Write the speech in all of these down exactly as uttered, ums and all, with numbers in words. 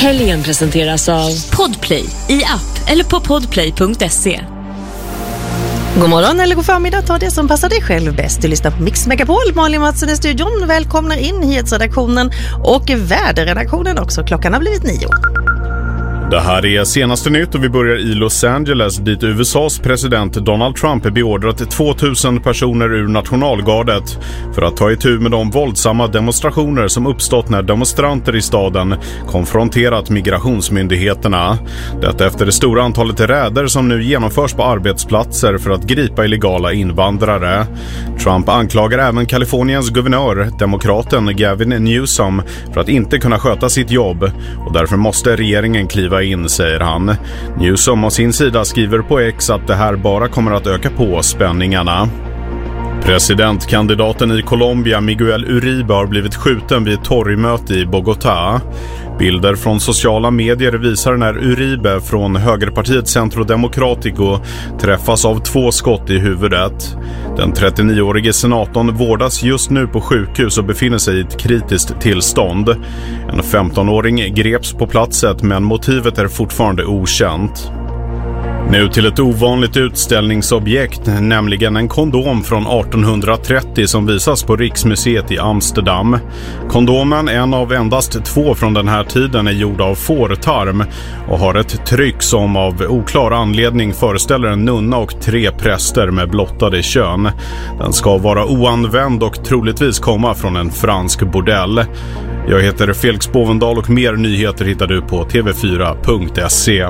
Helgen presenteras av Podplay i app eller på podplay punkt se. God morgon eller god förmiddag, ta det som passar dig själv bäst. Du lyssnar på Mix Megapol, Malin Mattsson i studion. Välkomnar in nyhetsredaktionen och väderredaktionen också. Klockan har blivit nio. Det här är senaste nytt och vi börjar i Los Angeles dit U S A:s president Donald Trump är beordrat tvåtusen personer ur nationalgardet för att ta itu med de våldsamma demonstrationer som uppstått när demonstranter i staden konfronterat migrationsmyndigheterna. Detta efter det stora antalet räder som nu genomförs på arbetsplatser för att gripa illegala invandrare. Trump anklagar även Kaliforniens guvernör, demokraten Gavin Newsom, för att inte kunna sköta sitt jobb och därför måste regeringen kliva in, säger han. Newsom å sin sida skriver på X att det här bara kommer att öka på spänningarna. Presidentkandidaten i Colombia Miguel Uribe har blivit skjuten vid ett torgmöte i Bogotá. Bilder från sociala medier visar när Uribe från högerpartiet Centro Democrático träffas av två skott i huvudet. Den trettionioårige senatorn vårdas just nu på sjukhus och befinner sig i ett kritiskt tillstånd. En femtonåring greps på platset men motivet är fortfarande okänt. Nu till ett ovanligt utställningsobjekt, nämligen en kondom från artonhundratrettio som visas på Riksmuseet i Amsterdam. Kondomen, en av endast två från den här tiden, är gjord av fårtarm och har ett tryck som av oklar anledning föreställer en nunna och tre präster med blottade kön. Den ska vara oanvänd och troligtvis komma från en fransk bordell. Jag heter Felix Bovendal och mer nyheter hittar du på t v fyra punkt se.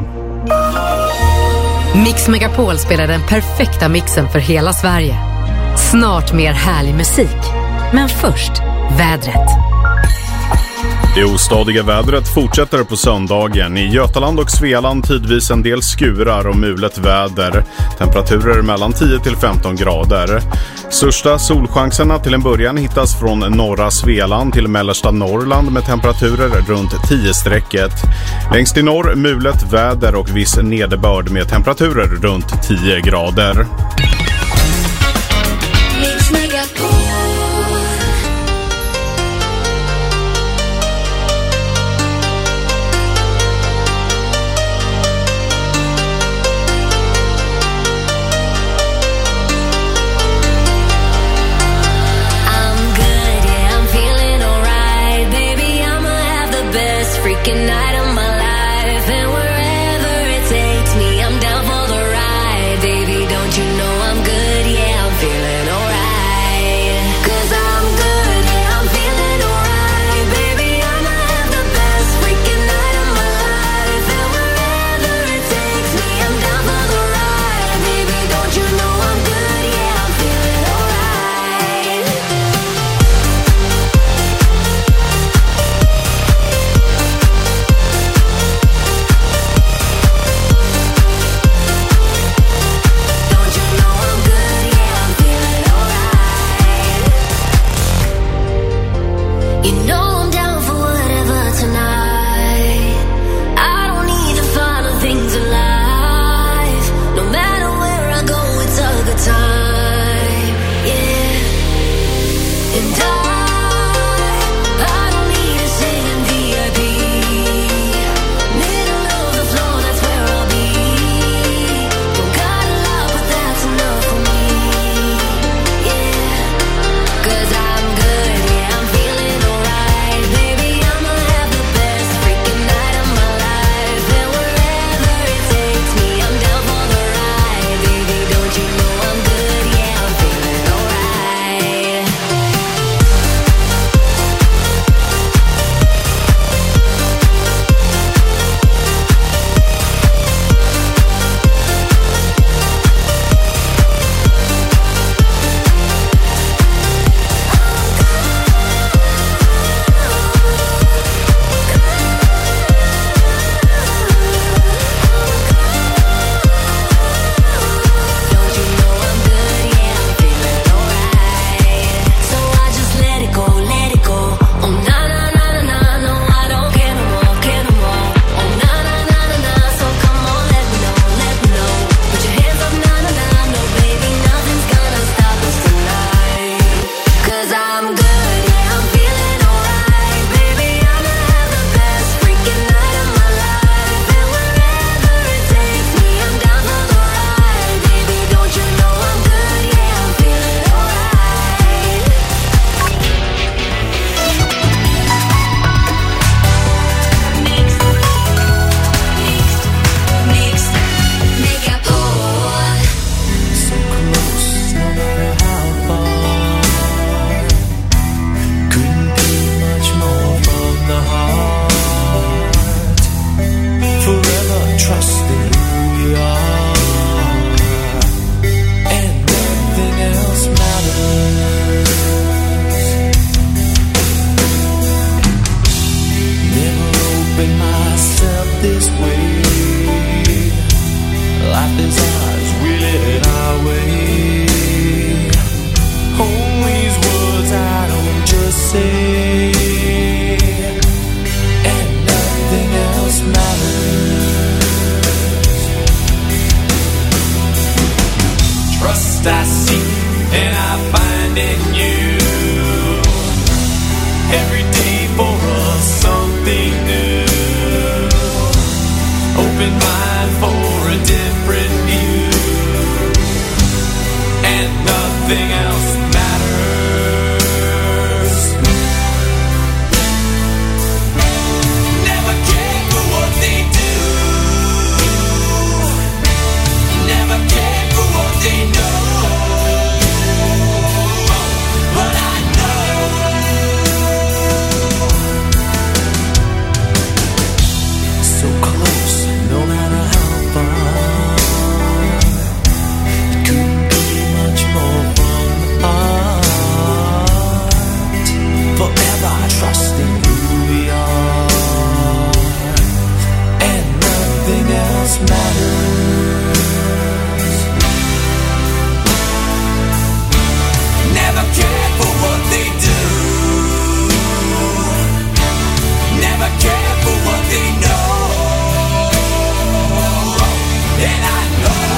Mix Megapol spelar den perfekta mixen för hela Sverige. Snart mer härlig musik. Men först, vädret. Det ostadiga vädret fortsätter på söndagen. I Götaland och Svealand tidvis en del skurar och mulet väder. Temperaturer mellan tio till femton grader. Största solchanserna till en början hittas från norra Svealand till mellersta Norrland med temperaturer runt tio-strecket. Längst i norr mulet väder och viss nederbörd med temperaturer runt tio grader. Hold these words I don't just say, and nothing else matters. Trust I seek and I find in you, every day for us something new. Open mind for a different view, and nothing else matters. Never care for what they do, never care for what they know, but I know so close, no matter how far. It couldn't be much more from the heart. Forever trusting who we are, and nothing else matters. Never care for what they do, never care for what they know, and I know,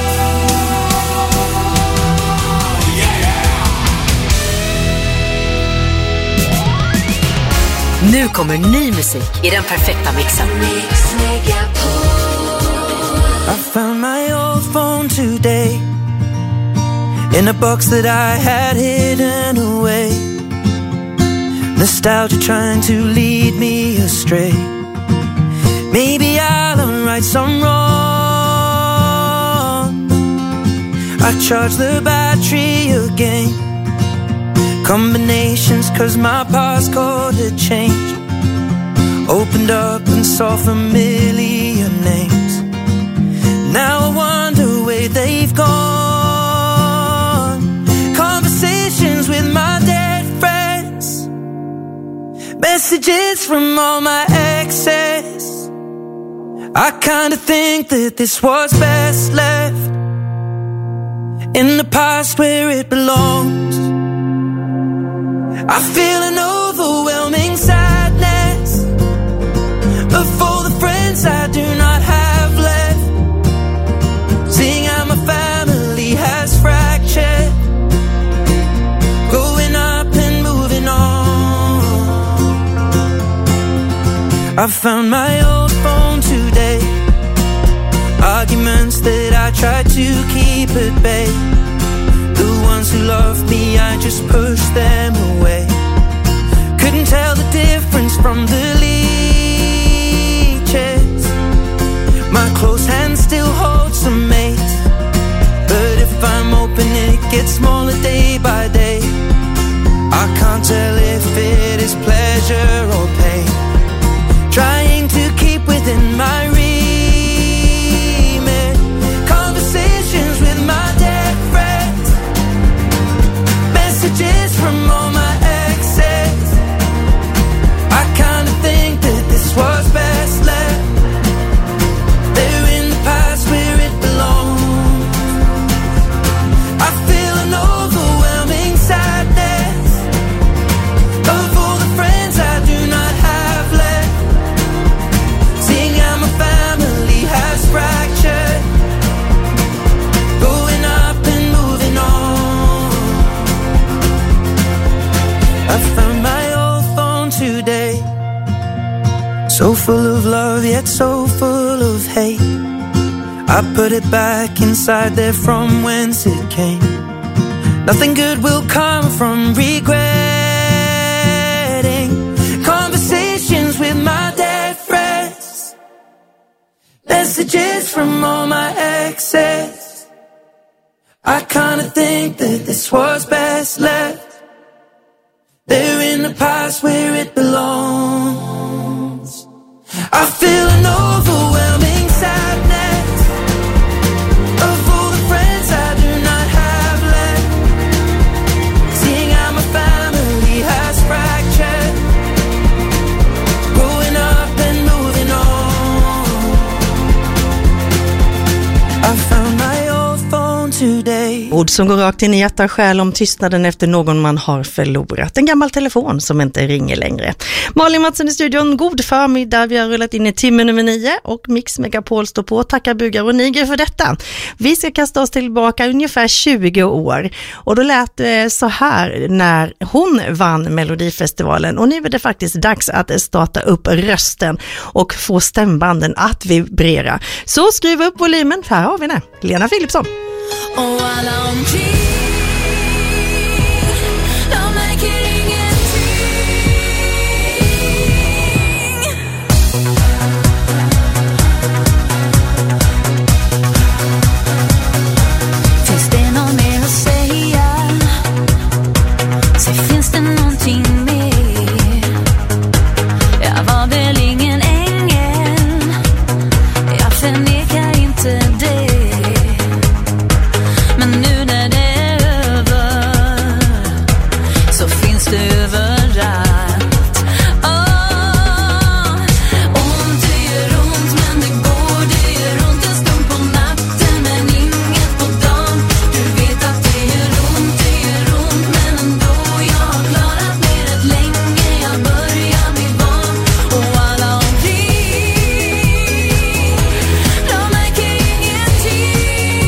yeah. Nu kommer ny musik i den perfekta mixen. I found my old phone today in a box that I had hidden away. Nostalgia trying to lead me astray. Maybe I'll unright some wrong. I charged the battery again. Combinations cause my passcode had changed. Opened up and saw familiar names. Now I wonder where they've gone. Conversations with my dead friends, messages from all my exes. I kinda think that this was best left in the past where it belongs. I feel an overwhelming sadness of all the friends I do not have left. Seeing how my family has fractured, growing up and moving on. I found my old phone today. Arguments that I tried to keep at bay. The ones who loved me, I just pushed them away. Couldn't tell the difference from the leeches. My close hand still holds some mate, but if I'm open it gets smaller day by day. I can't tell if it is pleasure or pain. Trying to keep within my remit. Conversations with my dead friends, messages from all my exes. I kinda think that this was best left there in the past where it belongs. I feel an overwhelming sadness of all the friends I do not have left. Seeing how my family has fractured, growing up and moving on. I found my old phone today, so full of love yet so full of hate. I put it back inside there from whence it came. Nothing good will come from regretting conversations with my dead friends, messages from all my exes. I kinda think that this was best left there in the past where it belongs. I feel an overwhelming sadness of all the friends I do not have left. Seeing how my family has fractured, growing up and moving on. I found my old phone today. Ord som går rakt in i hjärta och själ om tystnaden efter någon man har förlorat. En gammal telefon som inte ringer längre. Malin Mattsson i studion, god förmiddag. Vi har rullat in i timme nummer nio och Mix Megapol står på. Tackar bugar och niger för detta. Vi ska kasta oss tillbaka ungefär tjugo år. Och då lät det så här när hon vann Melodifestivalen. Och nu är det faktiskt dags att starta upp rösten och få stämbanden att vibrera. Så skruva upp volymen, för här har vi det. Lena Philipsson. Och alla omkring, de märker ingenting. Finns det någon mer att säga? Så finns det någonting mer? Jag var väl ingen ängel, jag förnekar inte det. Men nu när det är över så finns det överallt. Oh, ont det gör ont, men det går, det gör ont en stund på natten men inget på dagen. Du vet att det gör ont, det gör ont, men ändå jag har klarat mig rätt länge. Jag börjar bli van och alla omkring, de märker ingenting.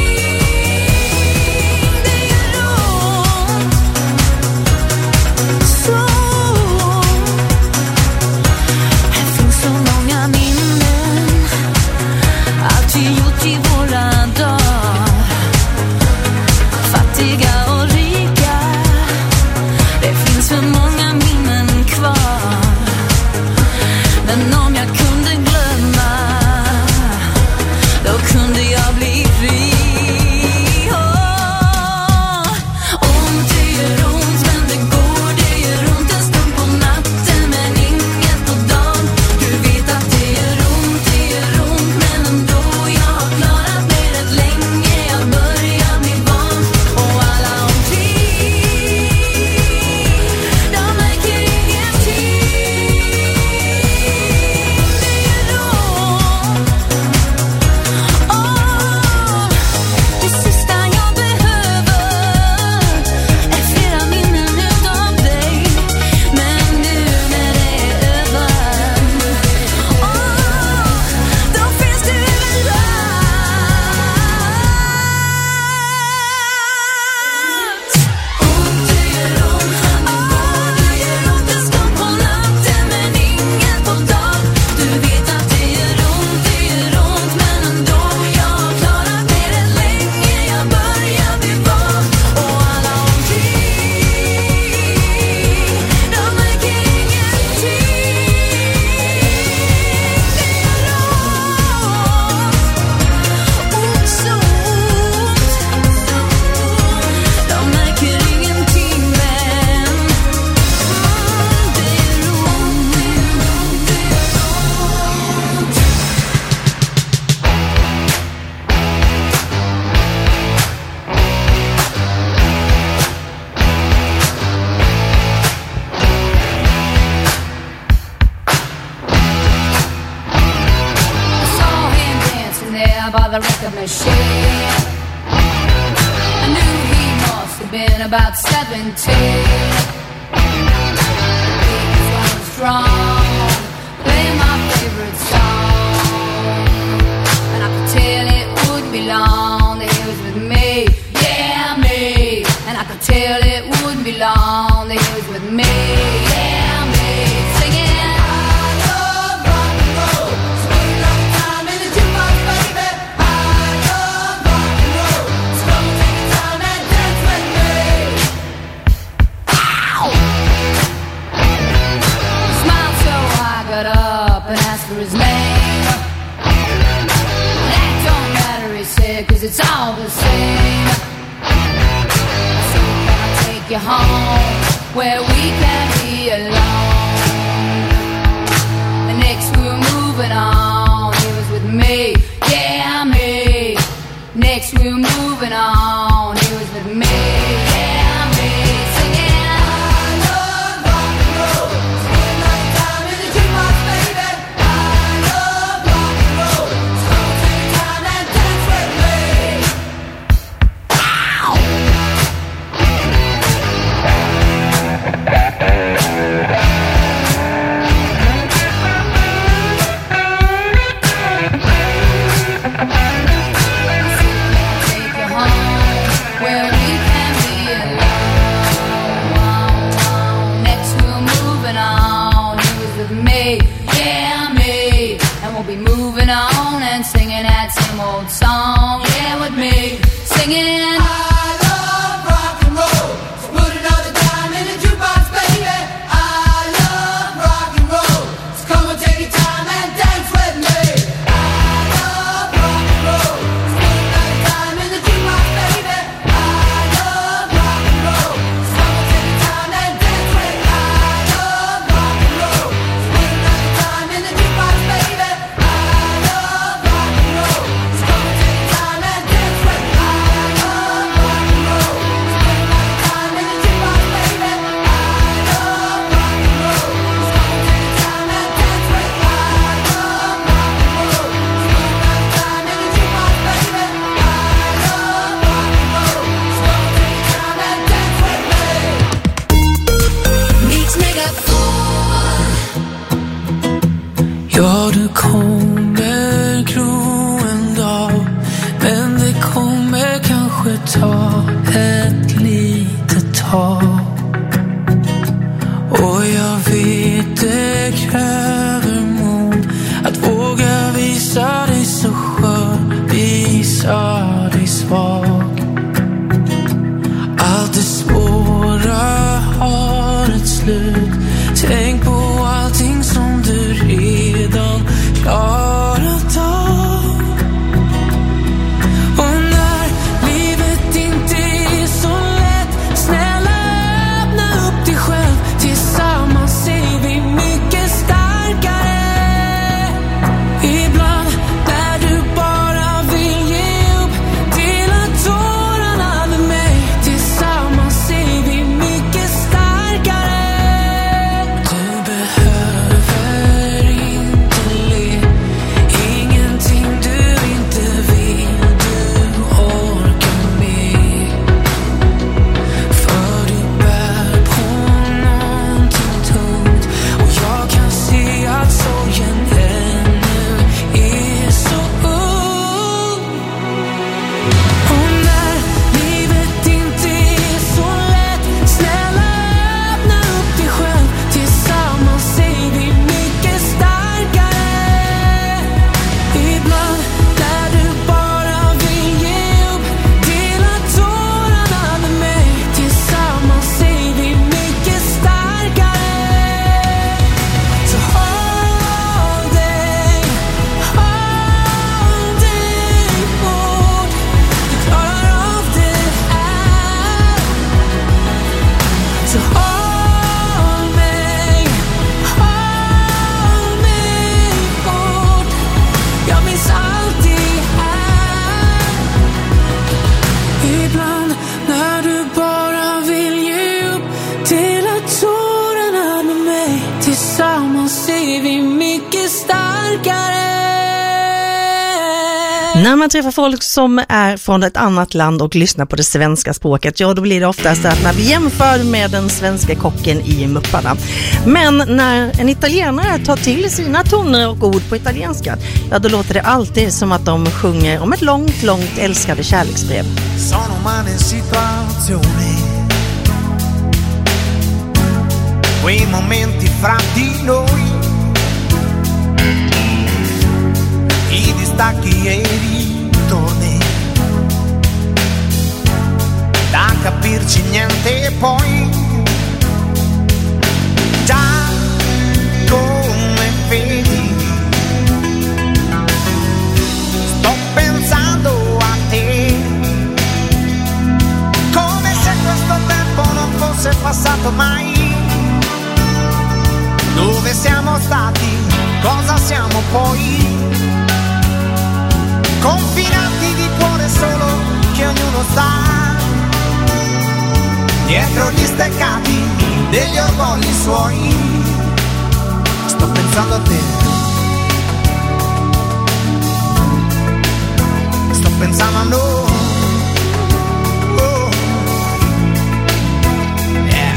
By the record machine, I knew he must have been about seventeen. He was going strong, playing my favorite song, and I could tell it would be long that he was with me, yeah me. And I could tell it wouldn't be long that he was with me, yeah me. Singing. For his name, that don't matter, he said, cause it's all the same. So can I take you home where we can be alone? And next we were moving on, he was with me, yeah me. Next we were moving on, he was with me, yeah me. Singing. Ow! that same old song, yeah, with me singing. Ja, du kommer gro en dag, men det kommer kanske ta ett litet tag. Och jag vet det kräver mod att våga visa dig så skör, visa dig svag. Allt det svåra har ett slut. Tänk på allting som du redan klarat av. Och när livet inte är så lätt, snälla öppna upp dig själv. Tillsammans är vi mycket starkare. Ibland när du bara vill ge upp, dela tårarna med mig. Tillsammans är vi mycket starkare. Du behöver inte le, ingenting du inte vill, du orkar med. För du bär på någonting tungt, och jag kan se att sorgen ännu är så ung. Och när livet inte är så lätt, snälla öppna upp dig själv. Tillsammans är vi mycket starkare. Ibland när du bara vill ge upp, dela tårarna med mig. Tillsammans är vi mycket starkare. Så håll dig, håll dig hårt. Du klarar av det här. Så håll mig, håll mig hårt. Jag minns alltid här. Ibland när du bara vill ge upp, dela tårarna med mig. Tillsammans är vi mycket starkare. När man träffar folk som är från ett annat land och lyssnar på det svenska språket, ja, då blir det oftast att man jämför med den svenska kocken i Mupparna. Men när en italienare tar till sina toner och ord på italienska, ja, då låter det alltid som att de sjunger om ett långt, långt älskade kärleksbrev. Sono umane situazioni, quei momenti fra di noi, i distacchi e i ritorni, da capirci niente poi, già come vedi, sto pensando a te, come se questo tempo non fosse passato mai. Dove siamo stati, cosa siamo poi? Confinati di cuore solo che ognuno sta dietro gli steccati degli orgogli suoi. Sto pensando a te, sto pensando a noi. Oh. Yeah.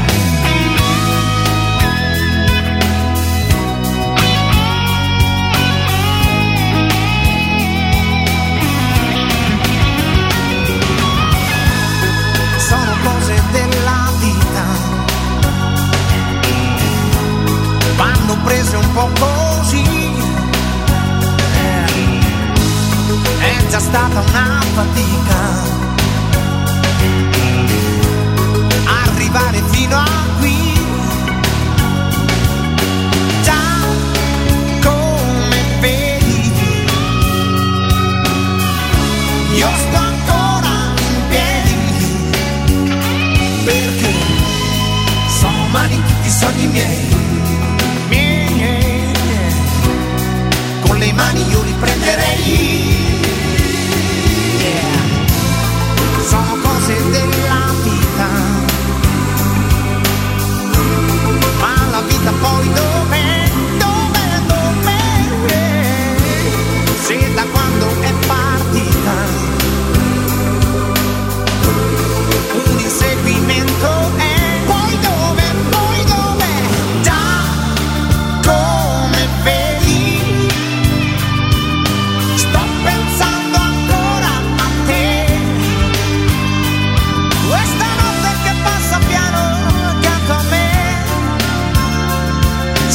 Sono cose della vita, vanno prese un po' così. Eh.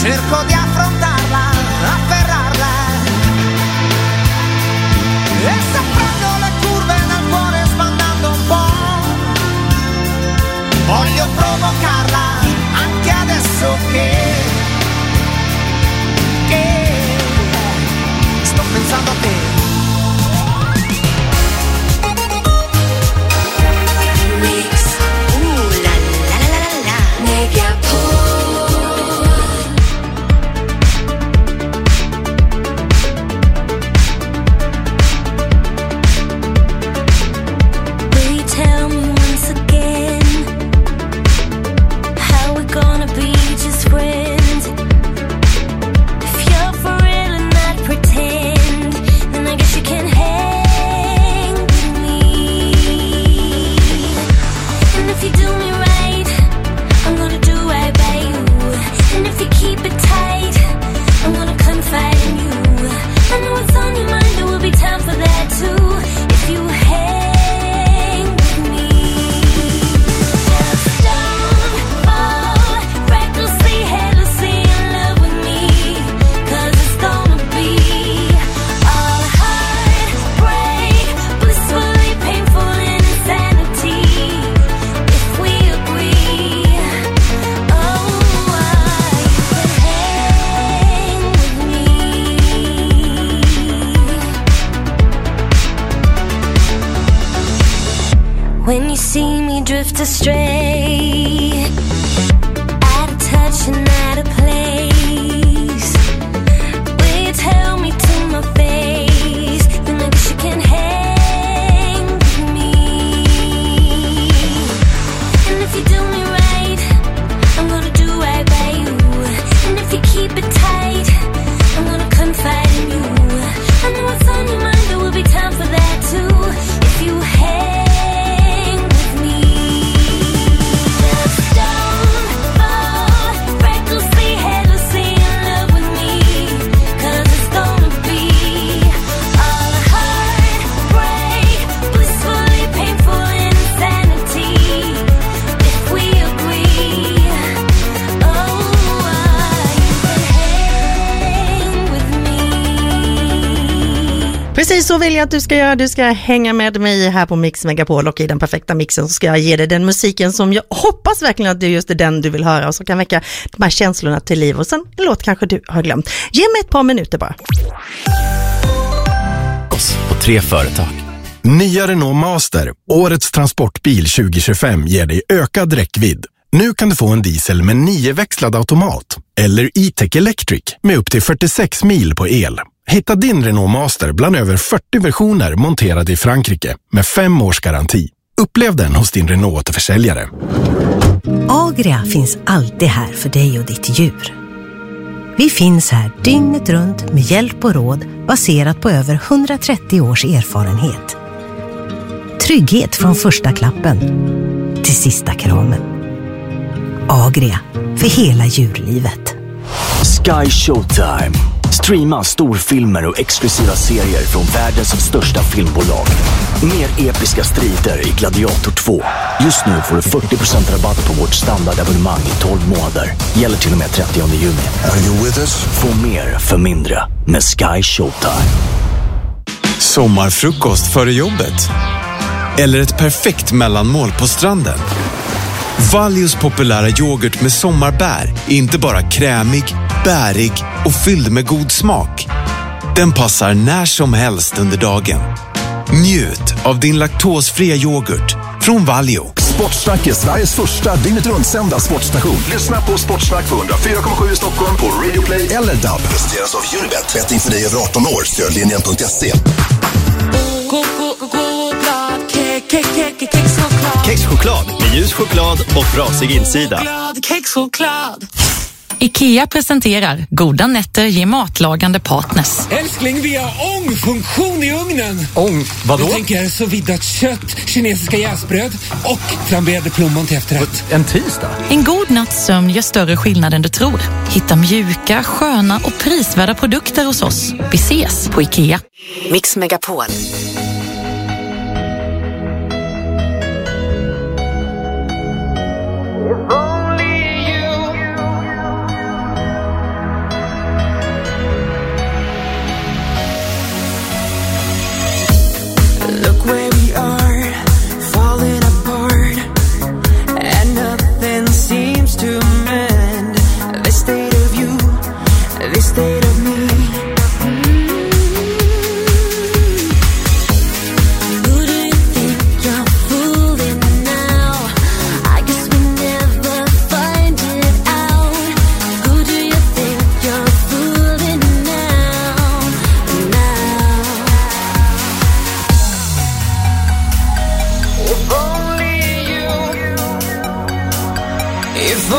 cerco di affrontarla, afferrarla. E se prendo le curve nel cuore sbandando un po', voglio provocarla anche adesso che, che sto pensando a te. When you see me drift astray, out of touch and out of place, will you tell me to my face, then I guess you can hang with me. And if you do me right, I'm gonna do right by you. And if you keep it tight, I'm gonna confide in you. I know what's on your mind, there will be time for that too. If you hang Precis så vill jag att du ska göra. Du ska hänga med mig här på Mix Megapol, och i den perfekta mixen så ska jag ge dig den musiken som jag hoppas verkligen att det är just den du vill höra och som kan väcka de här känslorna till liv. Och sen en låt kanske du har glömt. Ge mig ett par minuter bara. Oss på tre företag. Nya Renault Master, årets transportbil tjugo tjugofem, ger dig ökad räckvidd. Nu kan du få en diesel med nio-växlad automat eller E-Tech Electric med upp till fyrtiosex mil på el. Hitta din Renault Master bland över fyrtio versioner monterade i Frankrike med fem års garanti. Upplev den hos din Renault-återförsäljare. Agria finns alltid här för dig och ditt djur. Vi finns här dygnet runt med hjälp och råd baserat på över hundratrettio års erfarenhet. Trygghet från första klappen till sista kramen. Agria, för hela djurlivet. Sky Showtime. Streama storfilmer och exklusiva serier från världens största filmbolag. Mer episka strider i Gladiator två. Just nu får du fyrtio procent rabatt på vårt standardabonnemang i tolv månader. Gäller till och med trettionde juni. Are you with us? Få mer för mindre med Sky Showtime. Sommarfrukost före jobbet. Eller ett perfekt mellanmål på stranden. Valjos populära yoghurt med sommarbär är inte bara krämig, bärig och fylld med god smak. Den passar när som helst under dagen. Njut av din laktosfria yoghurt från Valjo. Sportsnack är Sveriges första dygnet runt sända sportstation. Lyssna på Sportsnack på hundra fyra komma sju i Stockholm, på Radio Play eller D A B. Presenteras av Unibet. Rätt inför dig över arton år. Stödlinjen punkt se. Kexchoklad med ljus choklad och frasig insida. Kexchoklad. IKEA presenterar Goda nätter ger matlagande partners. Älskling, vi har ångfunktion i ugnen. Ång? Vadå? Jag tänker så viddat kött, kinesiska jäsbröd och flamberade plommon till efterrätt. En tisdag? En god natts sömn gör större skillnad än du tror. Hitta mjuka, sköna och prisvärda produkter hos oss. Vi ses på IKEA. Mix Megapol.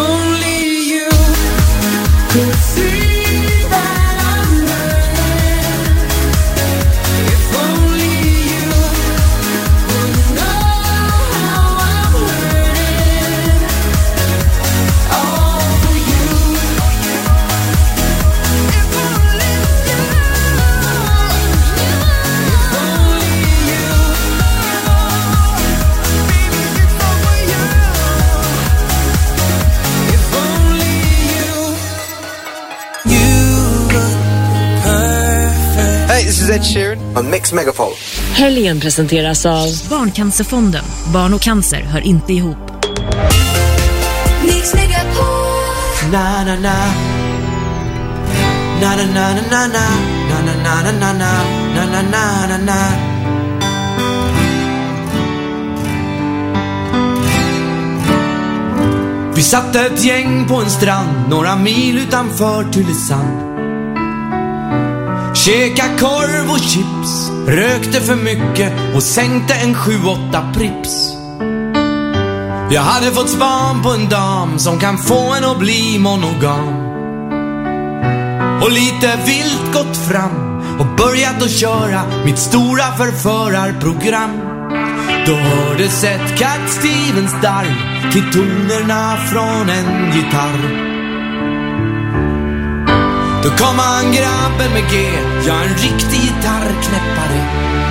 only you could see that I'm hurting. If only you would know how I'm hurting. All for you. If only you. If only you. Baby, it's over you. If only you. You look perfect. Hey, this is Ed Sheeran on Mix Megapol. Helgen presenteras av Barncancerfonden. Barn och cancer hör inte ihop. Mix Megapol. Na na na na na na na na na na na na na na na na na na. Vi satt ett gäng på en strand några mil utanför Tylösand. Käka korv och chips, rökte för mycket och sänkte en sju åtta prips. Jag hade fått span på en dam som kan få en att bli monogam. Och lite vilt gått fram och börjat att köra mitt stora förförarprogram. Då hördes ett Cat Stevens darr till tonerna från en gitarr. Då kom han grabben med G, ja en riktig gitarrknäppare.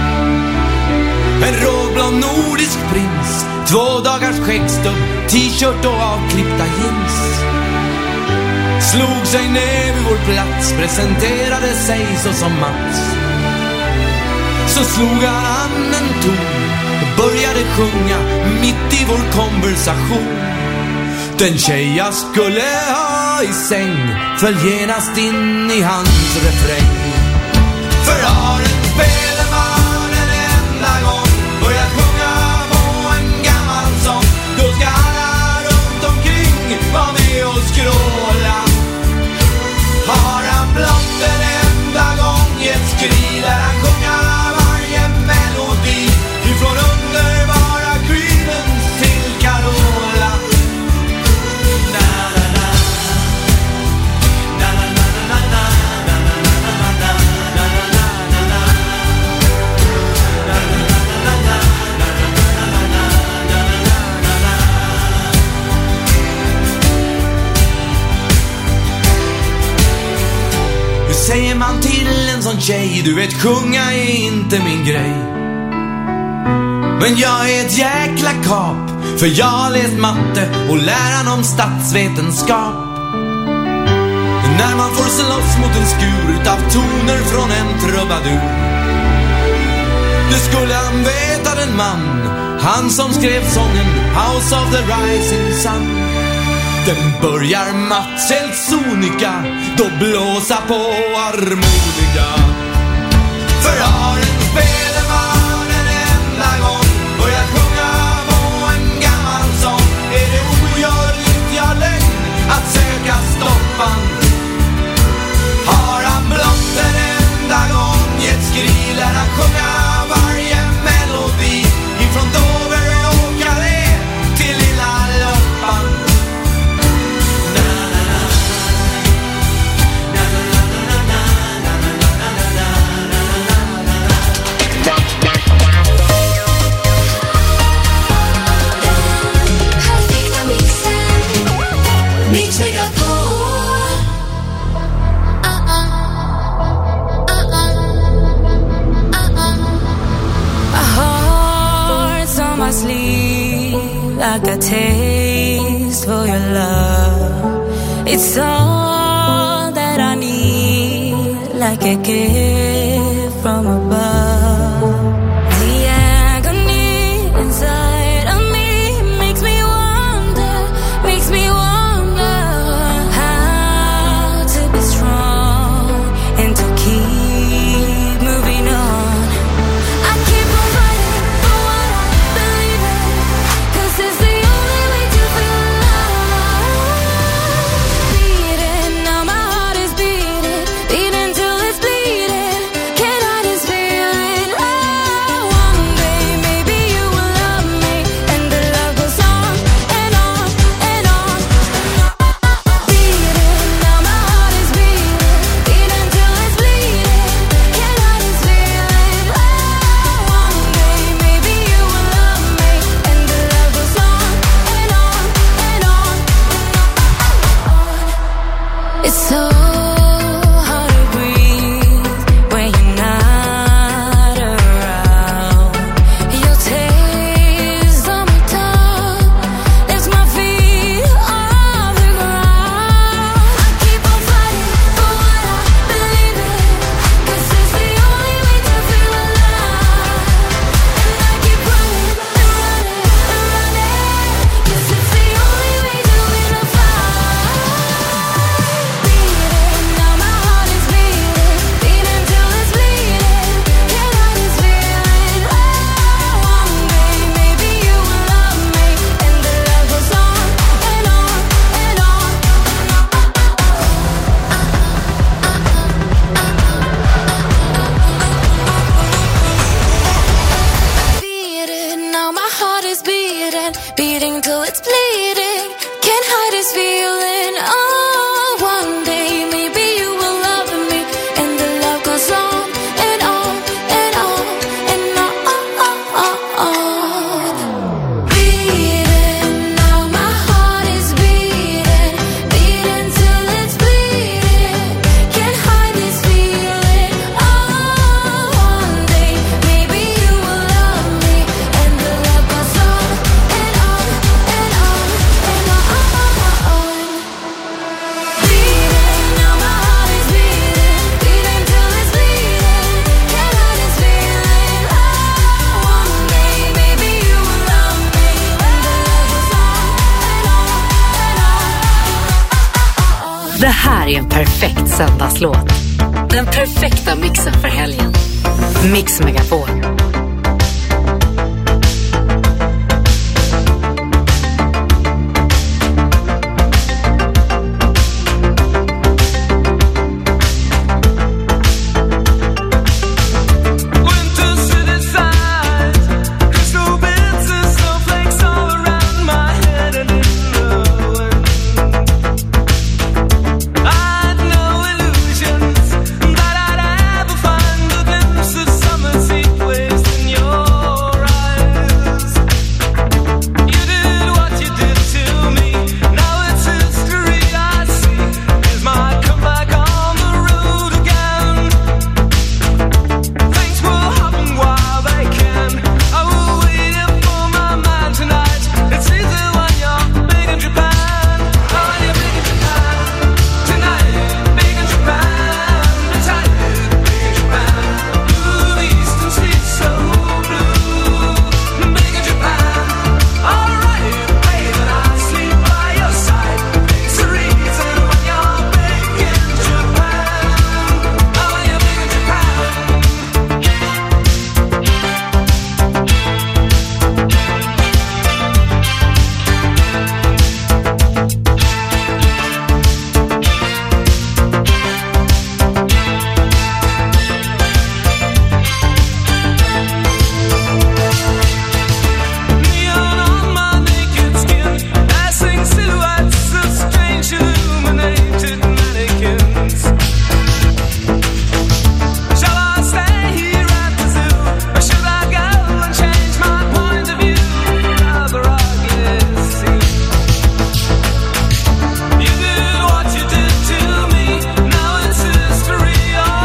En råblond nordisk prins, två dagars skäggstubb, t-shirt och avklippta jeans. Slog sig ner vid vår plats, presenterade sig så som Mats. Så slog han an en ton och började sjunga mitt i vår konversation. Den tjej jag skulle ha i säng föll genast in i hans refräng. För har en spelman en enda gång börjat sjunga på en gammal sång, då ska alla runt omkring vara med och skråla. Har han blott en enda gång ett skri där han sjunga varje melodi ifrån underbara Creedence till Carola. Hur säger man till en sån tjej? Du vet, sjunga är inte min grej. Men jag är ett jäkla kap, för jag har läst matte och läran om statsvetenskap. När man får slåss mot en skur utav toner från en trubadur, det skulle han veta, den man, han som skrev sången House of the Rising Sun. Den börjar Mats helt sonika, då blåsa på harmonika. För har en spelman en enda gång börjat sjunga på en gammal sång, är det ogörligt, ja lögn, att söka stoppan. Har han blott en enda gång ett skri där han sjunga varje melodi ifrån Dover och Calais till lilla Loppan. Mix Megapol. My heart's on my sleeve, I got taste for your love. It's all that I need, like a gift from above. The agony inside of me makes me wonder, makes me wonder how to be strong and to keep moving on. I keep on fighting for what I believe in, 'cause it's the only way to feel love. Beating, now my heart is beating, beating till it's bleeding. Can't hide this feeling. It's so hard to breathe when you're not around. Your taste on my tongue lifts my feet off the ground. I keep on fighting for what I believe in, 'cause it's the only way to feel alive. And I keep running and running and running, 'cause it's the only way to win a fight. Beating, now my heart is beating, beating till it's bleeding. Can't hide this feeling. Oh, one day maybe you will love me, and the love goes on and on and on. Beating, now my heart is beating, beating till it's bleeding. Can't hide this feeling. Oh, one day maybe you will love me, and the love goes on and on and on and on. Beating, now my heart is beating, beating till it's bleeding. Can't hide this feeling. Oh, one day maybe you will love me, and the love goes on and on and on and on. Beating, now my heart is beating, beating till it's bleeding. Can't hide this feeling. Oh, one day maybe you will love me, and the love goes on and on and on. Det här är en perfekt söndagslåt. Den perfekta mixen för helgen. Mix Megapol. Winter city signs, crystal bits and snowflakes all around my head and in the wind. I'd no illusions that I'd ever find a glimpse of summer's heat waves in your eyes. You did what you did to me, now it's history I see. Here's my comeback on the road again. Things will happen while they can. I will wait here for my man tonight. It's easy when you're big in Japan. Oh, when you're big in Japan tonight. Big in Japan, tight, big in Japan. Blue, the eastern streets so blue. Big in Japan, alright, baby, I sleep by your side. It's the reason when you're big in Japan. Oh, when you're big in Japan. Neon on my naked skin, passing silhouettes of strange illuminated mannequins. Shall I stay here at the zoo, or should I go and change my point of view? Rather rugged scene. You did what you did to me, now it's history.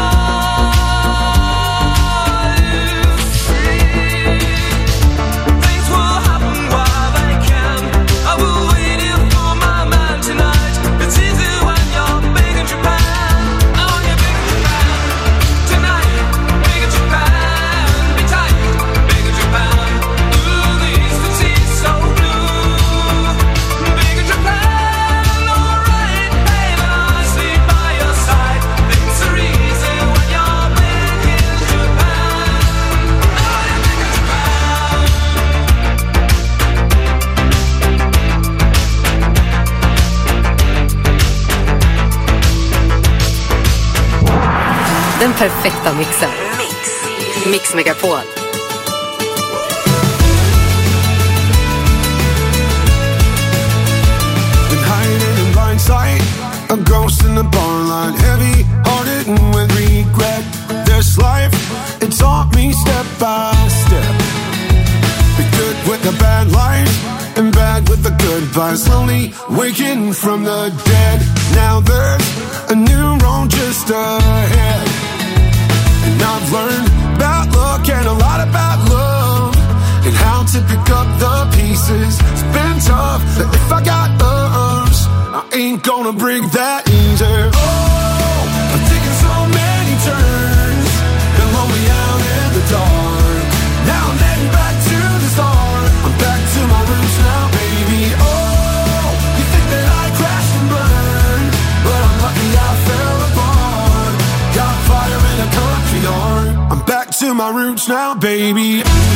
All you see. Things will happen while they can. I will wait here for my man tonight. It's easy when you're big in Japan. Oh, when you're big in Japan tonight. Big in Japan, be tight. Big in Japan. Ooh, the eastern sea's so blue. Big in Japan, alright, baby, I sleep by your side. Things are easy when you're big in Japan. Oh, you're big in Japan. Den perfekta mixen. Mix. Mix Megapol. Been hiding in blind sight, a ghost in the bar line, heavy hearted and with regret. This life, it taught me step by step. Be good with the bad life and bad with the good vibes. Slowly waking from the dead. Now there's a new road just ahead. And I've learned about luck and a lot about love, and how to pick up the pieces. It's been tough, but if I got us, I ain't gonna break that easy. Oh, I'm taking so many turns, been lonely out in the dark. Now I'm heading back to the start. I'm back to my roots now, baby. Oh, you think that I crashed and burned, but I'm lucky I fell apart. Got fire in a country yard. I'm back to my roots now, baby.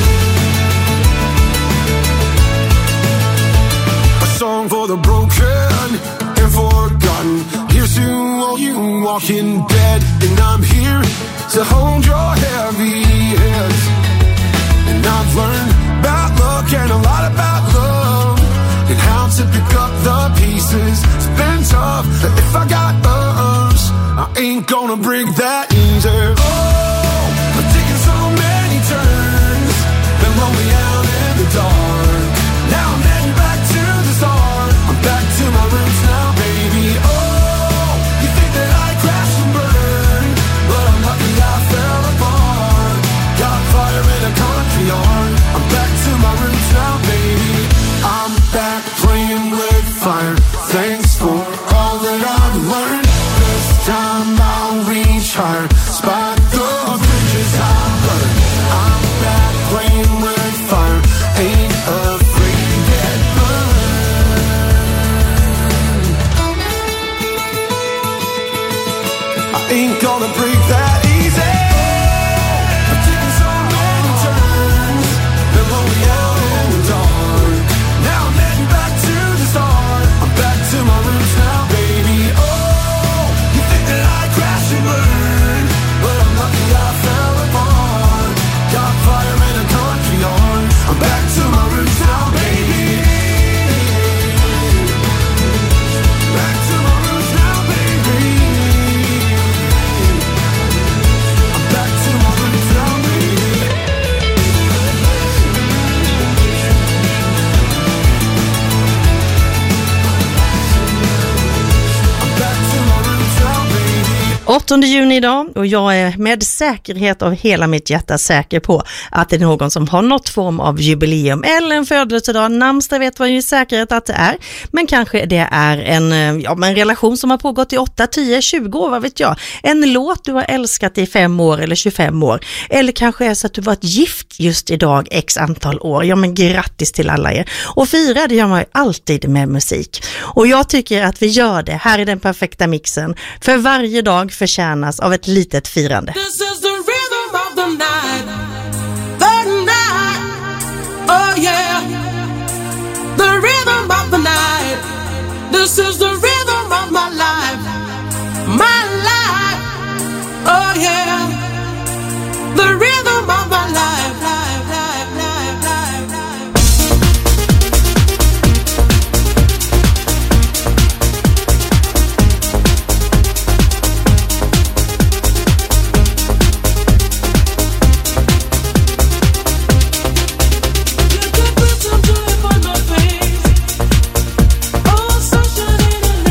Song for the broken and forgotten. Here's to all you walking dead. And I'm here to hold your heavy heads. And I've learned about luck and a lot about love, and how to pick up the pieces. It's been tough, but if I got us, I ain't gonna break that easy. Oh, I'm taking so many turns, been lonely out in the dark. Now I'm heading back to the start. I'm back to my roots now, baby. Oh, you think that I crashed and burned, but I'm lucky I fell apart. Got fire in a country yard. I'm back to my roots now, baby. I'm back playing with fire. Thanks for all that I've learned. This time I'll reach higher. Spot the bridges I burned. I'm back playing with fire. Ain't afraid to get burned. I ain't gonna break that easy. I'm taking so many turns, been lonely out in the dark. Now I'm heading back to the start. I'm back to my roots now, baby. Oh, you think that I crashed and burned, but I'm lucky I fell apart. Got fire in a country yard. I'm back to my roots now, baby. Back to my roots now, baby. I'm back to my roots now, baby. I'm back to my roots now, baby. åttonde juni idag, och jag är med säkerhet av hela mitt hjärta säker på att det är någon som har något form av jubileum eller en födelsedag. Namnsdag vet man ju säkerhet att det är, men kanske det är en, ja, en relation som har pågått i åtta, tio, tjugo år, vad vet jag. En låt du har älskat i fem år eller tjugofem år, eller kanske är så att du varit gift just idag x antal år. Ja, men grattis till alla er. Och fira, det gör man ju alltid med musik. Och jag tycker att vi gör det här i den perfekta mixen, för varje dag förtjänas av ett litet firande. This is the rhythm of the night, the night, oh yeah, the rhythm of the night. This is the rhythm of my life, my life, oh yeah, the rhythm of my life, life, life, life, life, life. Put some joy upon my face. Oh, sunshine in a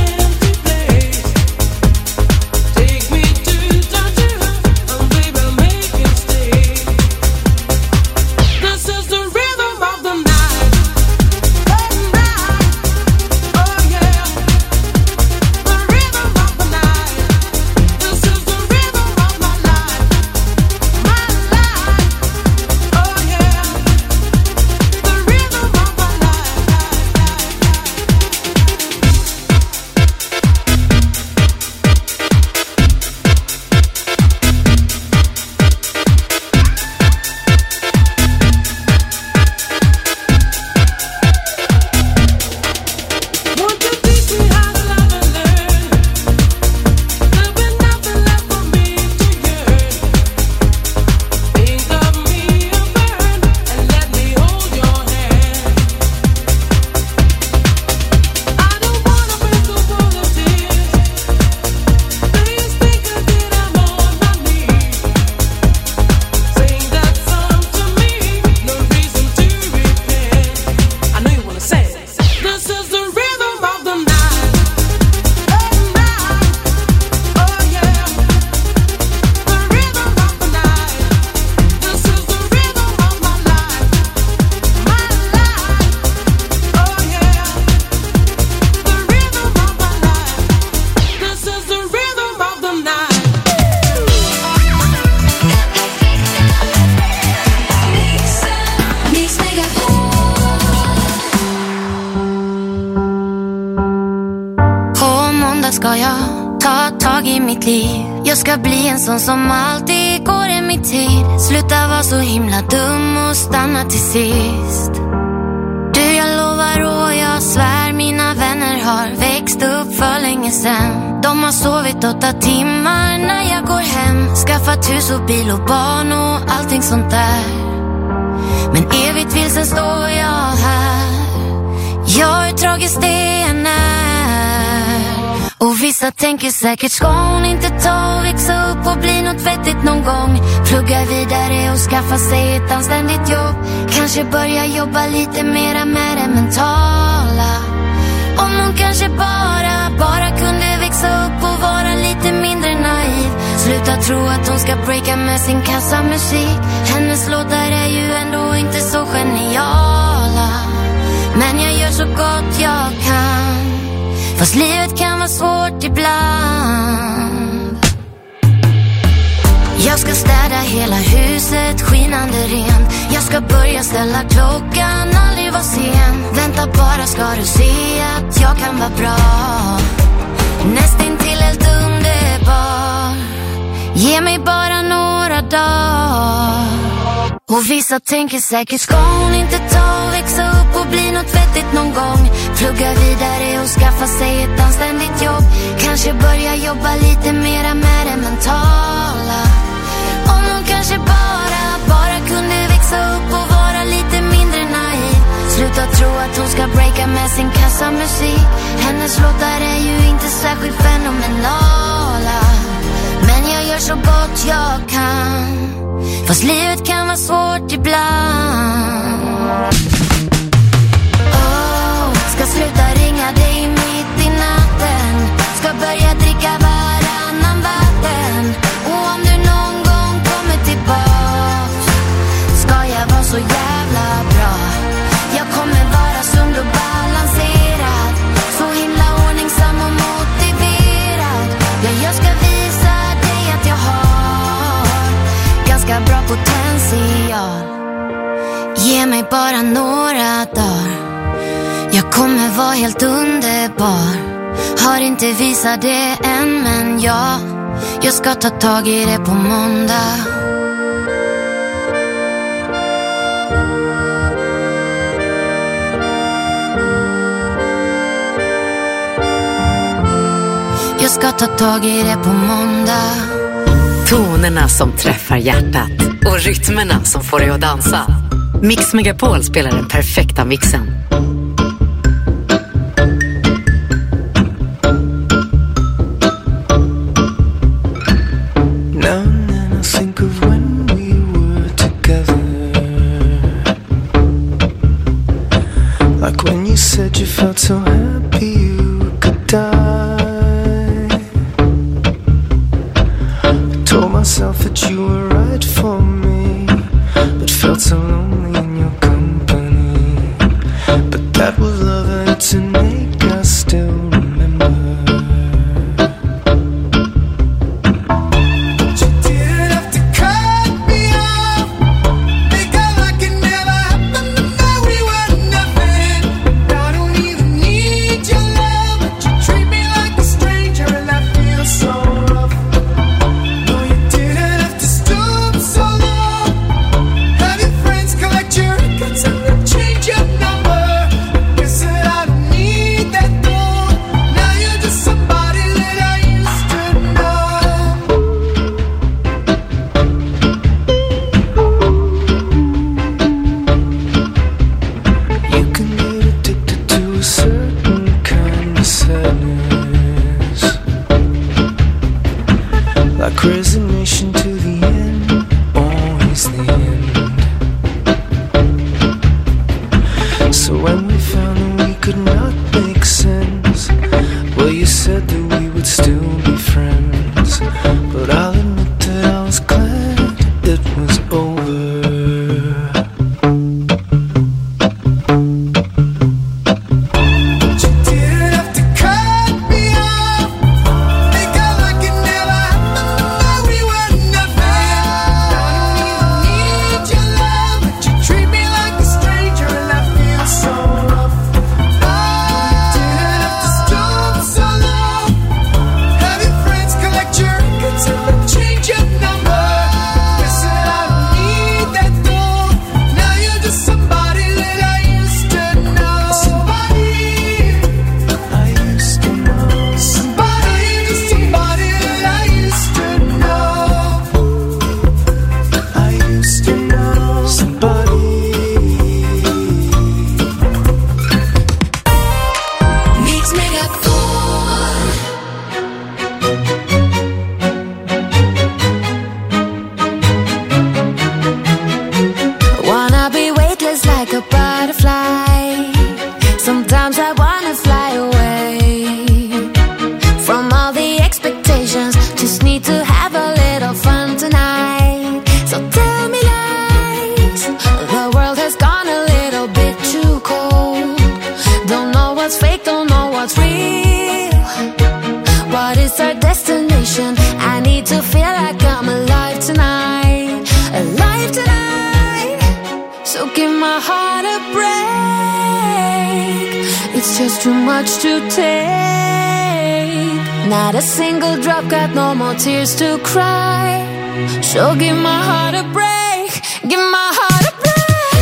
måndag ska jag ta tag i mitt liv. Jag ska bli en sån som alltid går i mitt tid. Sluta vara så himla dum och stanna till sist. Du, jag lovar och jag svär, mina vänner har växt upp för länge sedan. De har sovit åtta timmar när jag går hem. Skaffat hus och bil och barn och allting sånt där. Men evigt vilsen står jag här. Jag är tragiskt det än är. Och vissa tänker säkert, ska hon inte ta och växa upp och bli något vettigt någon gång? Plugga vidare och skaffa sig ett anständigt jobb. Kanske börja jobba lite mera med det mentala. Om hon kanske bara, bara kunde växa upp och vara lite mindre naiv. Sluta tro att hon ska breaka med sin kassamusik. Hennes låtar är ju ändå inte så geniala. Men jag gör så gott jag kan. Fast livet kan vara svårt ibland. Jag ska städa hela huset skinande rent. Jag ska börja ställa klockan, aldrig vara sen. Vänta bara ska du se att jag kan vara bra. Nästintill helt underbar. Ge mig bara några dagar. Och vissa tänker säkert, ska hon inte ta och växa upp och bli något vettigt någon gång? Plugga vidare och skaffa sig ett anständigt jobb. Kanske börja jobba lite mera med det mentala. Om hon kanske bara, bara kunde växa upp och vara lite mindre naiv. Sluta tro att hon ska breaka med sin kassamusik. Hennes låtar är ju inte särskilt fenomenala. Men jag gör så gott jag kan. Fast livet kan vara svårt ibland. Oh, ska sluta ringa dig mitt i natten. Ska börja dricka varannan vatten. Och om du någon gång kommer tillbaks, ska jag vara så jävla bra. Jag kommer vara sund och balanserad. Så himla ordningsam och motiverad. Ja, jag ska visa dig att jag har ganska bra potential. Ge mig bara några dagar. Jag kommer vara helt underbar. Har inte visat det än, men ja, jag ska ta tag i det på måndag. Jag ska ta tag i det på måndag. Tonerna som träffar hjärtat och rytmerna som får dig att dansa. Mix Megapol spelar den perfekta mixen. Now and then I think of when we were together. Like when you said you felt so happy you could die. I told myself that you were right for me, but felt so lonely in your company. But that was love and to make us still remember. Resignation to the end, always the end. So when we found that we could not make sense, well, you said that we would still be friends. But I'll admit that I was glad it was over. It's just too much to take. Not a single drop, got no more tears to cry. So give my heart a break. Give my heart a break.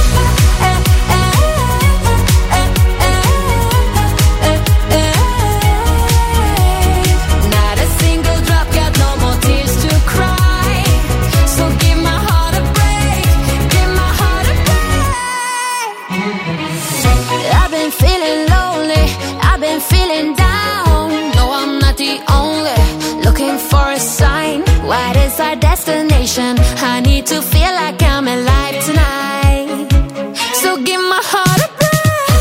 Not a single drop, got no more tears to cry. So give my heart a break. Give my heart a break. I've been feeling lonely, I've been feeling down. No, I'm not the only, looking for a sign. What is our destination? I need to feel like I'm alive tonight. So give my heart a break.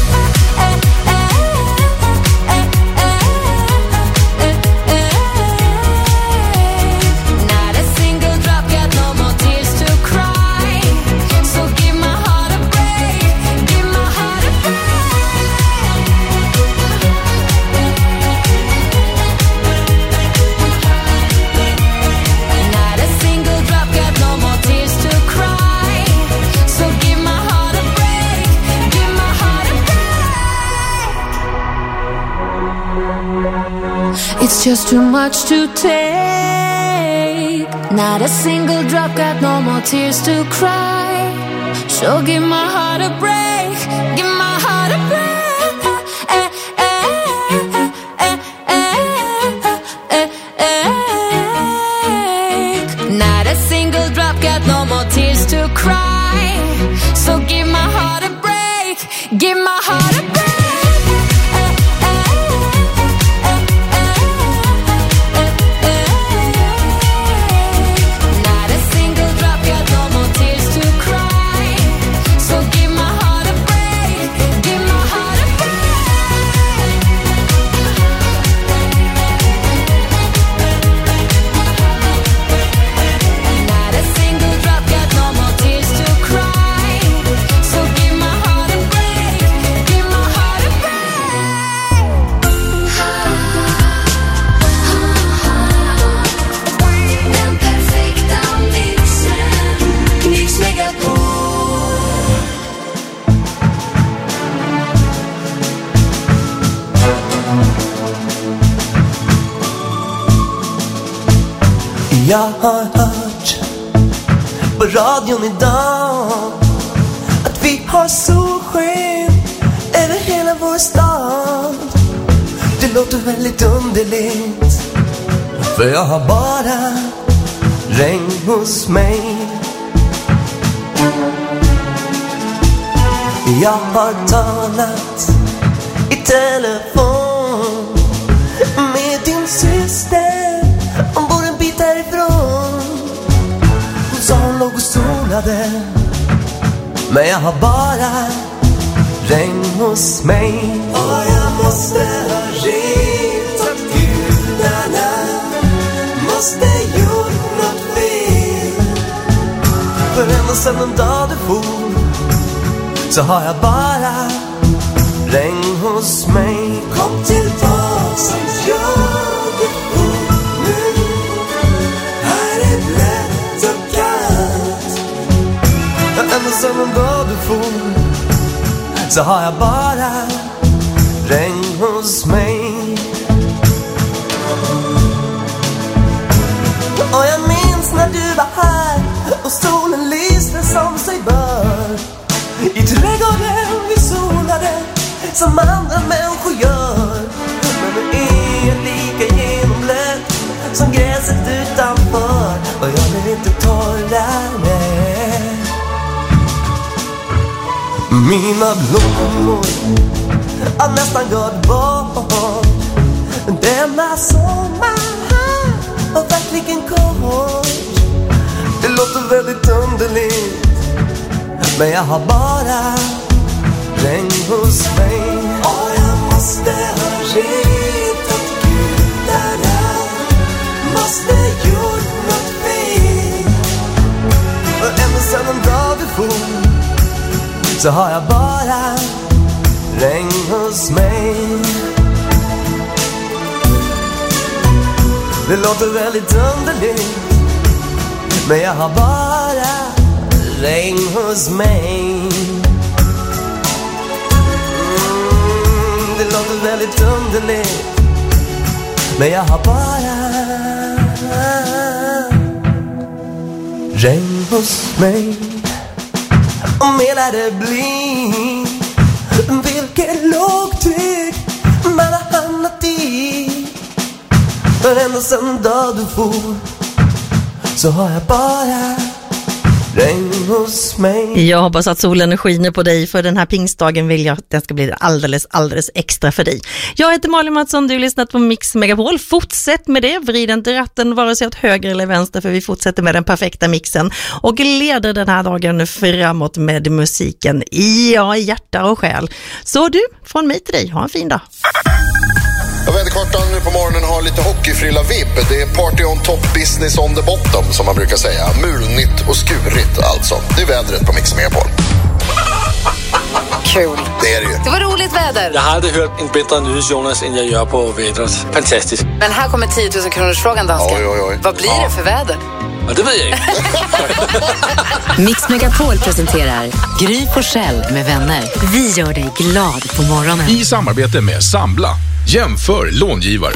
Not a single drop, got no more tears to cry. So give my heart a break. Give my heart a Not a single drop, got no more tears to cry. So give my heart a break. Give my heart a break. It's just too much to take. Not a single drop, got no more tears to cry. So give my heart a break. Give my heart a break. Not a single drop, got no more tears to cry. So give my heart a break. Give my heart a break. Not a single drop, got no more tears to cry. So give my heart a break. Give my heart a Not a single drop, got no more tears to cry. So give my heart a break. Give my heart a break. Den perfekta mixen. Mix Megapol. Jag har hört på radion idag att vi har solsken över hela vår stad. Det låter väldigt underligt, för jag har bara regn hos mig. Jag har talat i telefon med din syster om bor en bit härifrån. Hon sa hon låg och solade, men jag har bara regn hos mig. Och jag måste ha retat gudarna, måste gjort något fel. För ända sedan den dag du for så har jag bara regn hos mig. Kom tillbaka som jag är på nu. Här är blött och kallt. Ända sedan den dag du for så har jag bara regn hos mig. Och jag minns när du var här och solen lyste som sig bör. I trädgården vi solade som andra människor gör. Men du är lika genomblöt som gräset utanför. Och jag blir inte torrare. Mina blommor har nästan gått bort. Denna sommar har verkligen kort. Det låter väldigt underligt, men jag har bara regn hos mig. Och jag måste ha retat gudarna, måste gjort något fel. Och ända sedan en dag du for så har jag bara regn hos mig. Det låter väldigt underligt, men jag har bara regn hos mig. Mm, det låter låter väldigt underligt, men jag har bara regn hos mig. Och mer lär det bli. Vilket lågtryck man har hamnat i. Men ända sen dag du får, så har jag bara regn hos mig. Jag hoppas att solen skiner på dig, för den här pingstdagen vill jag att det ska bli alldeles, alldeles extra för dig. Jag heter Malin Mattsson, du har lyssnat på Mix Megapol. Fortsätt med det, vrid inte ratten vare sig åt höger eller vänster, för vi fortsätter med den perfekta mixen och leder den här dagen framåt med musiken i ja, hjärta och själ. Så du, från mig till dig, ha en fin dag. Och väderkartan nu på morgonen har lite hockeyfrilla vibb. Det är party on top, business on the bottom, som man brukar säga. Mulnigt och skurigt alltså. Det är vädret på Mix Megapol. Kul. Det är det ju. Det var roligt väder. Jag har aldrig hört en bättre nyhets, Jonas, än jag gör på vädret. Fantastiskt. Men här kommer tio tusen kronors frågan, dansken. Oj, oj, oj. Vad blir Ja. det för väder? Ja, det vet jag inte. Mix Megapol presenterar Gry Forssell med vänner. Vi gör dig glad på morgonen. I samarbete med Sambla. Jämför långivare.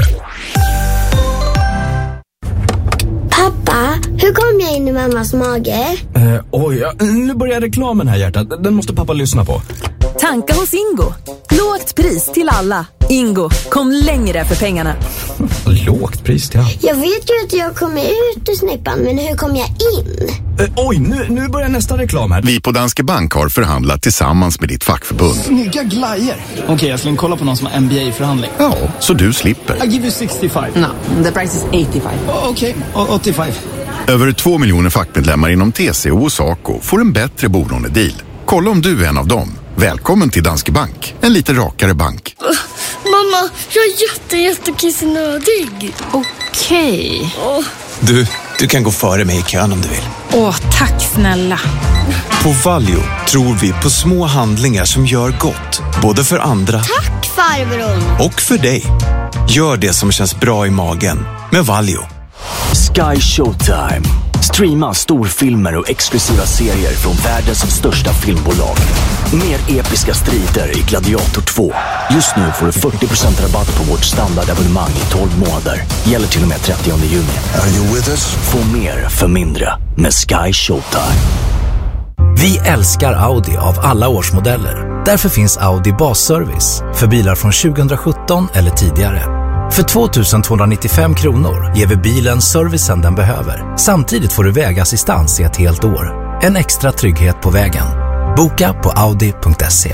Pappa, hur kom jag in i mammas mage? Uh, oj, ja, nu börjar reklamen här, hjärtat. Den måste pappa lyssna på. Tanka hos Ingo. Lågt pris till alla. Ingo, kom längre för pengarna. Lågt pris till alla? Jag vet ju att jag kommer ut ur snippan, men hur kom jag in? Uh, oj, nu, nu börjar nästa reklam här. Vi på Danske Bank har förhandlat tillsammans med ditt fackförbund. Snygga glajer. Okej, okay, jag ska kolla på någon som har M B A-förhandling. Ja, så du slipper. I give you sextiofem. No, the price is eighty-five. Okej, okay, åttiofem. Över två miljoner fackmedlemmar inom T C O och SACO får en bättre bolånedeal. Kolla om du är en av dem. Välkommen till Danske Bank. En lite rakare bank. Uh, mamma, jag är jätte, jättekissnödig. Okej. Okay. Oh. Du, du kan gå före mig i kön om du vill. Åh, tack snälla. På Valio tror vi på små handlingar som gör gott. Både för andra. Tack farbror. Och för dig. Gör det som känns bra i magen med Valio. Sky Showtime. Streama storfilmer och exklusiva serier från världens största filmbolag. Mer episka strider i Gladiator två. Just nu får du fyrtio procent rabatt på vårt standardabonnemang i tolv månader. Gäller till och med trettionde juni. Are you with us? Få mer för mindre med Sky Showtime. Vi älskar Audi av alla årsmodeller. Därför finns Audi Basservice för bilar från tjugosjutton eller tidigare. För två tusen tvåhundranittiofem kronor ger vi bilen servicen den behöver. Samtidigt får du vägassistans i ett helt år. En extra trygghet på vägen. Boka på audi punkt se.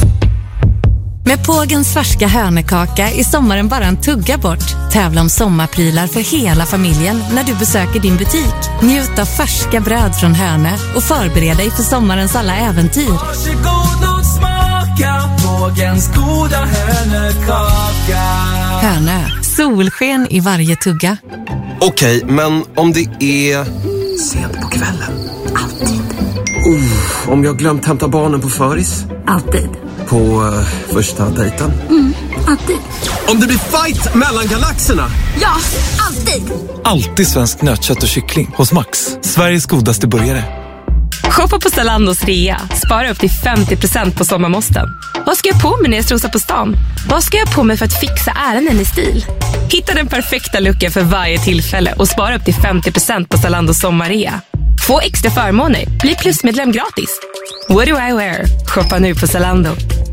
Med Pågens färska hörnekaka är sommaren bara en tugga bort. Tävla om sommarprylar för hela familjen när du besöker din butik. Njut av färska bröd från Hörne och förbered dig för sommarens alla äventyr. Varsågod och smaka Pågens goda hörnekaka. Hörne, solsken i varje tugga. Okej, okay, men om det är sent på kvällen. Alltid. Uh, om jag glömt hämta barnen på föris. Alltid. På uh, första dejten. Mm, alltid. Om det blir fight mellan galaxerna. Ja, alltid. Alltid svensk nötkött och kyckling hos Max. Sveriges godaste burgare. Shoppa på Zalandos rea. Spara upp till femtio procent på sommarmåsten. Vad ska jag på mig när jag strosar på stan? Vad ska jag på mig för att fixa ärenden i stil? Hitta den perfekta looken för varje tillfälle och spara upp till femtio procent på Zalandos sommarrea. Få extra förmåner. Bli plusmedlem gratis. What do I wear? Shoppa nu på Zalando.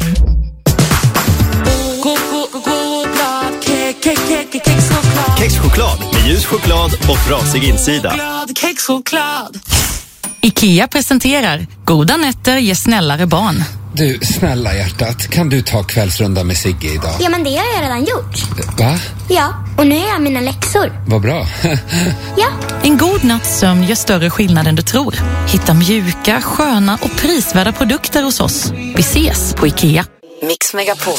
Kexchoklad med ljus choklad och frasig insida. Kexchoklad. IKEA presenterar Goda nätter ger snällare barn. Du, snälla hjärtat, kan du ta kvällsrunda med Sigge idag? Ja, men det har jag redan gjort. Va? Ja, och nu är jag mina läxor. Vad bra. Ja. En god natts sömn gör större skillnad än du tror. Hitta mjuka, sköna och prisvärda produkter hos oss. Vi ses på IKEA. Mix Megapol.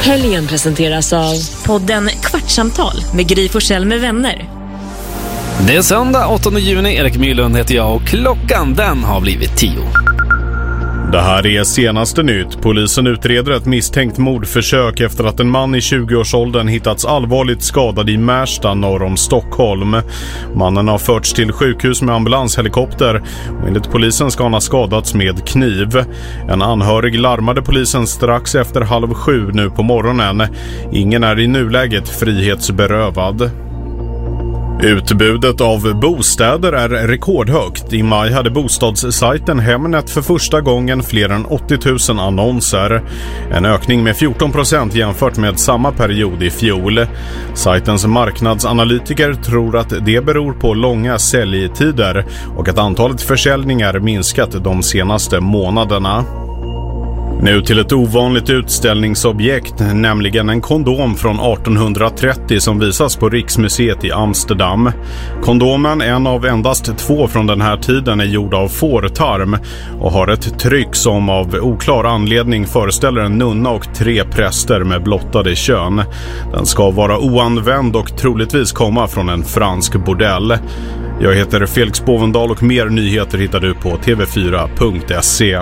Helgen presenteras av podden Kvartsamtal med Gry Forssell med vänner. Det är söndag åttonde juni, Erik Mylund heter jag och klockan den har blivit tio. Det här är senaste nytt. Polisen utreder ett misstänkt mordförsök efter att en man i tjugoårsåldern hittats allvarligt skadad i Märsta norr om Stockholm. Mannen har förts till sjukhus med ambulanshelikopter och enligt polisen ska han ha skadats med kniv. En anhörig larmade polisen strax efter halv sju nu på morgonen. Ingen är i nuläget frihetsberövad. Utbudet av bostäder är rekordhögt. I maj hade bostadssajten Hemnet för första gången fler än åttio tusen annonser. En ökning med fjorton procent jämfört med samma period i fjol. Sajtens marknadsanalytiker tror att det beror på långa säljtider och att antalet försäljningar minskat de senaste månaderna. Nu till ett ovanligt utställningsobjekt, nämligen en kondom från artonhundratrettio som visas på Riksmuseet i Amsterdam. Kondomen, en av endast två från den här tiden, är gjord av fårtarm och har ett tryck som av oklar anledning föreställer en nunna och tre präster med blottade kön. Den ska vara oanvänd och troligtvis komma från en fransk bordell. Jag heter Felix Bovendal och mer nyheter hittar du på t v fyra punkt se.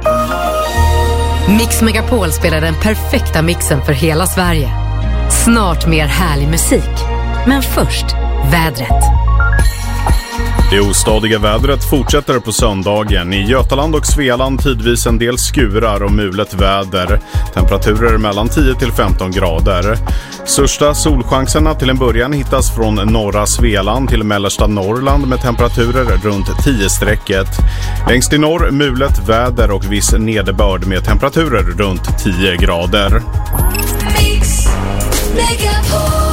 Mix Megapol spelar den perfekta mixen för hela Sverige. Snart mer härlig musik. Men först, vädret. Det ostadiga vädret fortsätter på söndagen. I Götaland och Svealand tidvis en del skurar och mulet väder. Temperaturer mellan tio till femton grader. Största solchanserna till en början hittas från norra Svealand till mellersta Norrland med temperaturer runt tio-strecket. Längst i norr mulet väder och viss nederbörd med temperaturer runt tio grader. Mix Megapol.